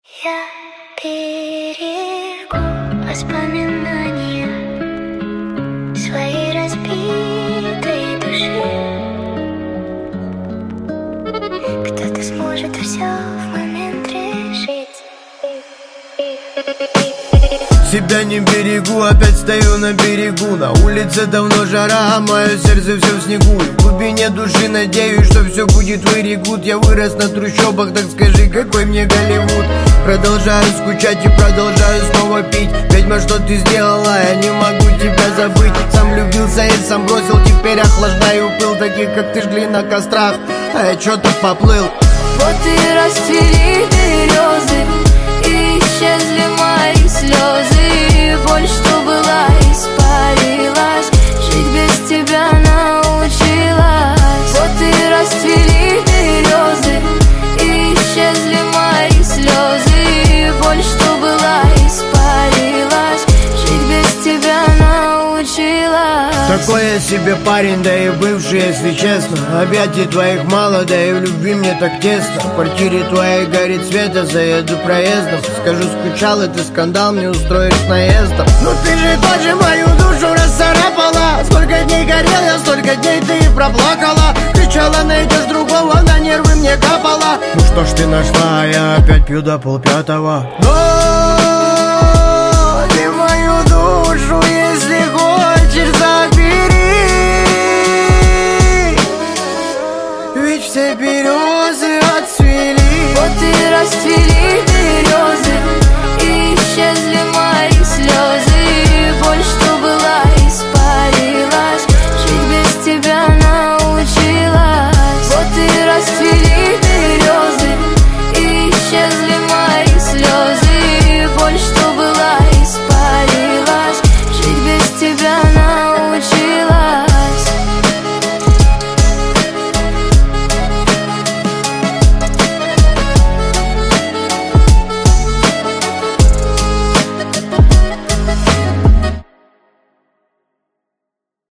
Я берегу воспоминания своей разбитой души. Кто-то сможет все в момент решить. Себя не берегу, опять стою на берегу. На улице давно жара, мое сердце все в снегу. В глубине души надеюсь, что все будет very good. Я вырос на трущобах, так скажи, какой мне Голливуд. Продолжаю скучать и продолжаю снова пить. Ведьма, что ты сделала, я не могу тебя забыть. Сам влюбился и сам бросил, теперь охлаждаю пыл. Таких, как ты, жгли на кострах, а я чё-то поплыл. Вот и расцвели березы, и исчезли мои слезы. Боль, что была, испарилась, жить без тебя научилась. Вот и расцвели березы, и исчезли мои слезы. Боль, что была, испарилась, жить без тебя научилась. Такой я себе парень, да и бывший, если честно. Объятий твоих мало, да и в любви мне так тесно. В квартире твоей горит свет, я заеду проездом. Скажу, скучал, и ты скандал мне устроишь наездом. Ну ты же тоже мою душу расцарапала. Сколько дней горел я, столько дней ты и проплакала. Кричала, найдешь другого, на нервы мне капала. Ну что ж ты нашла, я опять пью до 4:30. Но ты мою душу, если хочешь, забери. Ведь все березы отцвели. Вот и расцвели